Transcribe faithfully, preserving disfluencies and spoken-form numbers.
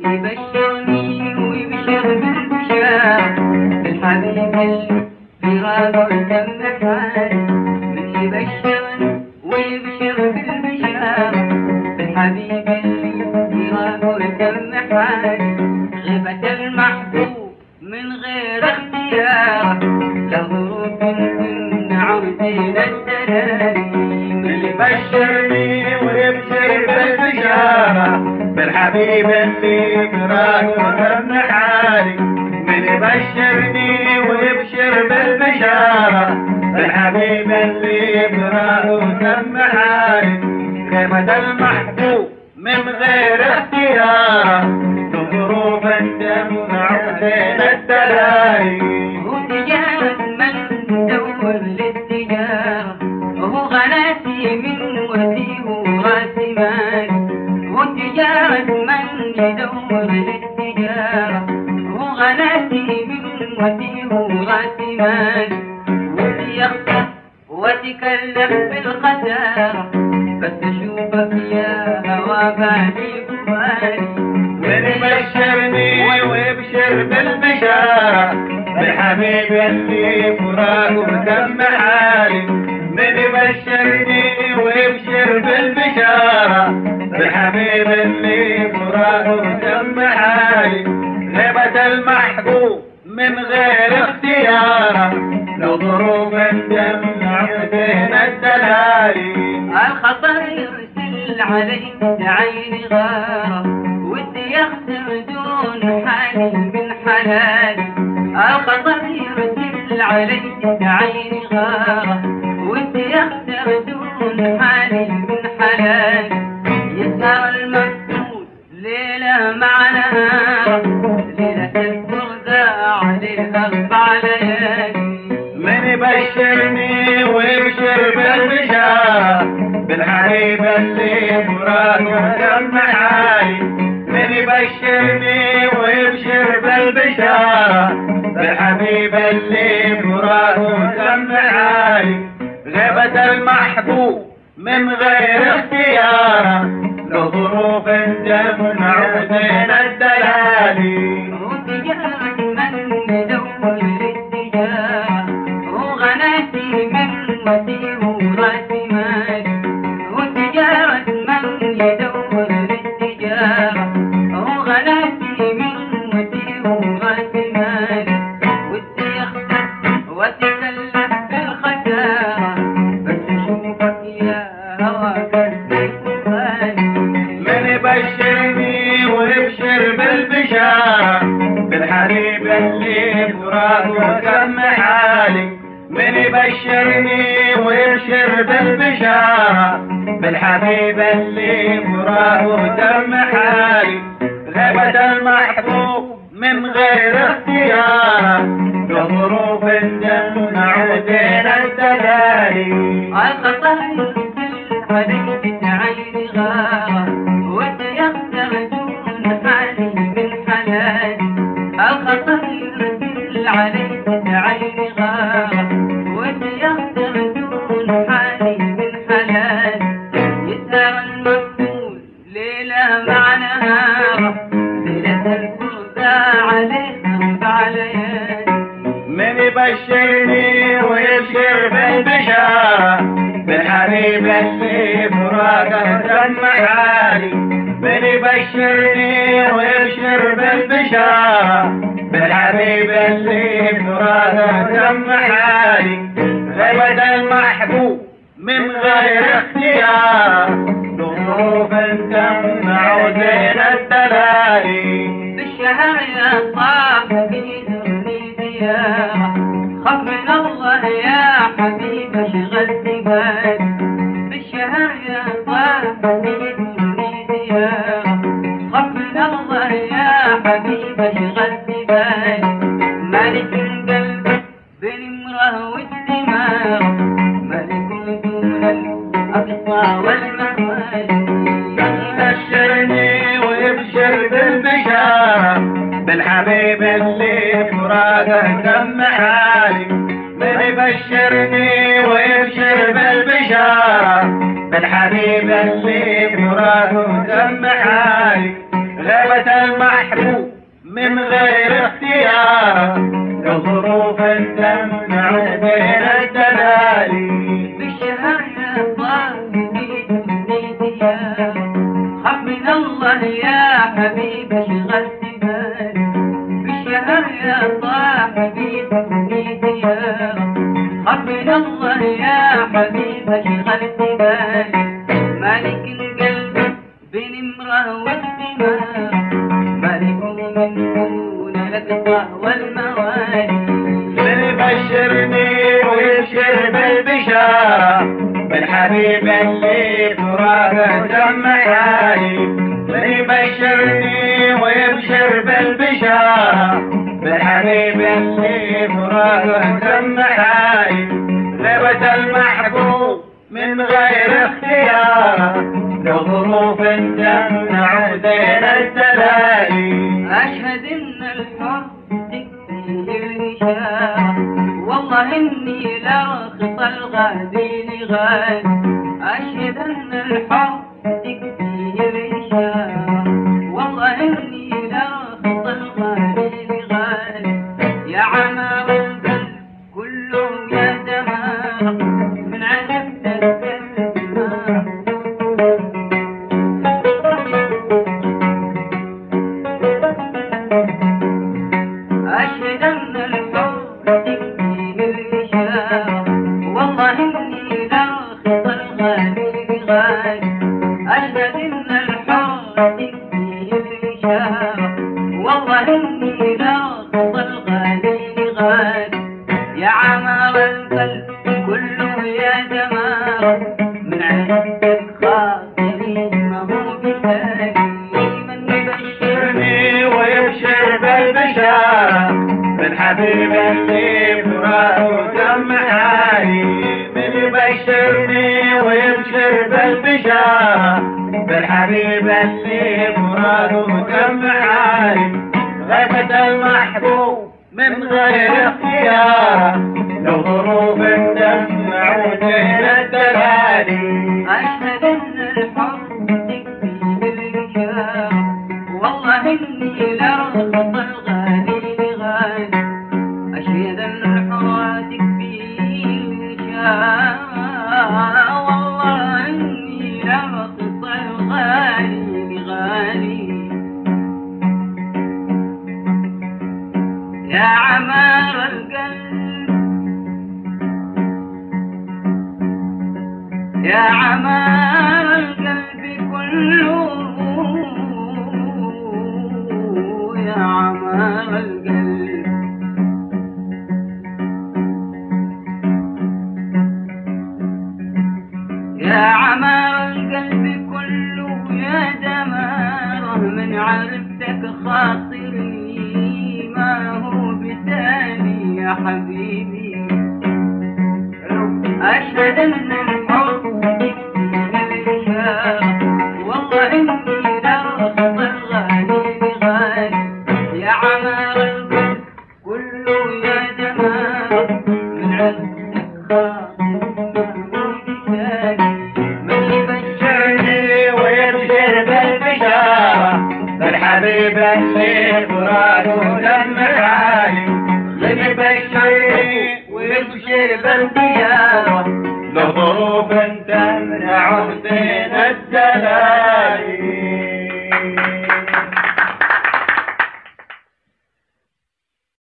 يبشرني ويبشر بالبشار بالحبيب اللي فراقه تم حالي. من يبشرني ويبشر بالبشار بالحبيب اللي فراقه تم حالي. غيبة المحبوب من غير اختيار له ظروف تمنع زين الدلال. من يبشرني ويبشر بالبشارة بالحبيب اللي فراقه تم حالي. من يبشرني ويبشر بالبشارة بالحبيب اللي فراقه تم حالي. غيبة المحبوب من غير اختيار ظروف تمنع زين الدلال. هو تجارة من دور للتجارة وهو غناتي من وسيه وراسي مالي. هو تجارة من يدور للتجارة وهو غناتي من وسيه وراسي مالي. ودي يخسر وتكلف بالخسارة بس اشوفك يا هوا بالي ببالي. من يبشرني ويبشر بالبشارة بالحبيب اللي فراقه تم حالي. من يبشرني ويبشر بالبشارة بالحبيب اللي فراقه تم حالي. غيبة المحبوب من غير اختيار لو ظروف تمنع زين الدلال. الخطر يرسل عليك عيني غارة ودي يخسر دون حالي من حلالي. الخطر يرسل عليك عيني غارة ودي يخسر دون حالي من حلالي. يسهر المفقود ليلة مع نهار ليلة البغدة عليها أربع ليالي. من يبشرني ويبشر بالبشارة بالحبيب اللي فراقه تم حالي. من يبشرني ويبشر بالبشارة بالحبيب اللي فراقه تم حالي. غيبة المحبوب من غير اختيار له ظروف تمنع زين الدلال. وتجارة من يدور للتجارة هو غناتي من وسيه وراسي مالي. وتجارة من يدور للتجارة هو غناتي من وسيه وراسي مالي. ودي يخسر وتكلف بالخسارة بس اشوفك يا هوا قلبي ببالي. من يبشرني ويبشر بالبشارة بالحبيب اللي فراقه تم حالي. من يبشرني ويبشر بالبشارة بالحبيب اللي فراقه تم حالي. غيبة المحبوب من غير اختيار له ظروف تمنع زين الدلال. الخطر يرسل عليك عيني غارة ودي يخسر دون حالي من حلالي. الخطر يرسل عليك عيني غارة ودي يخسر دون حالي من حلالي. يسهر المفقود ليلة مع نهار ليلة البغدة عليها أربع ليالي. من يبشرني ويبشر بالبشارة بالحبيب اللي فراقه تم حالي. من يبشرني ويبشر بالبشارة بالحبيب اللي فراقه تم حالي. غيبة المحبوب من غير اختيار له ظروف تمنع زين الدلال. بالشهر يا صاحبي زرني زيارة خف من الله يا حبيب اشغلت بالي. بالشهر يا صاحبي زرني زيارة خف من الله يا حبيب اشغلت بالي. مالك القلب بالمره والدماغ مالك دون الاقصى والمحوال. يبشرني ويبشر بالبشارة بالحبيب اللي فراقه تم حالي. من يبشرني ويبشر بالبشارة بالحبيب اللي فراقه تم حالي. غيبة المحبوب من غير اختيار لظروف تمنع بين الدلالي بالشهر يا صاحبي تمنيتي يا خاف من الله يا حبيبي شغلت بالي بالشهر يا صاحبي تمنيتي يا خاف من الله يا حبيبي شغلت بالي مالك القلب بين امرأة والدماء مالك من دون الأقطاع والموالي من يبشرني ويبشر بالبشارة بالحبيب اللي فراقه دم حالي من يبشرني ويبشر بالبشارة بالحبيب اللي فراقه دم حالي غيبة المحبوب من غير اختيار لظروف تمنع بين الدلالي أشهد إن الحب تكفيه الإشارة والله إني لرخص الغادي لغالي أشهد أن الحب تكفيه الإشارة والله إني لرخص الغادي لغالي يا عمار القلب كله يا دمار من عجبت القلب أشهد أن الحب تكفيه الإشارة والله إني لرخص الغالي بغالي أشهد أن الحب تكفيه الإشارة والله إني لرخص الغالي بغالي يا عمار القلب كله يا جمال من عندك خاطري ما هو بثاني من يبشرني ويبشر بالبشارة بالحبيب اللي فراقه دم حالي من يبشرني ويبشر بالبشارة بالحبيب اللي فراقه دم حالي غيبة المحبوب من غير اختيار لو ظروف تمنع بين الدلالي أشهد أن الحب تكفيه الإشارة والله إني لرخص الغالي بغالي أشهد أن الحب تكفيه الإشارة والله إني لرخص الغالي بغالي يا عمار القلب يا عمار القلب كله يا عمار القلب يا عمار القلب كله يا دماره من عرفتك خاطري ما هو بثاني يا حبيبي أشهد أن الحب تكفيه الإشارة والله إني لرخص الغالي بغالي يا عمار القلب كله يا جمال من عندك خاطري من يبشرني ويبشر بالبشارة بالحبيب اللي فراقه دم حالي من يبشرني ويبشر بالبشارة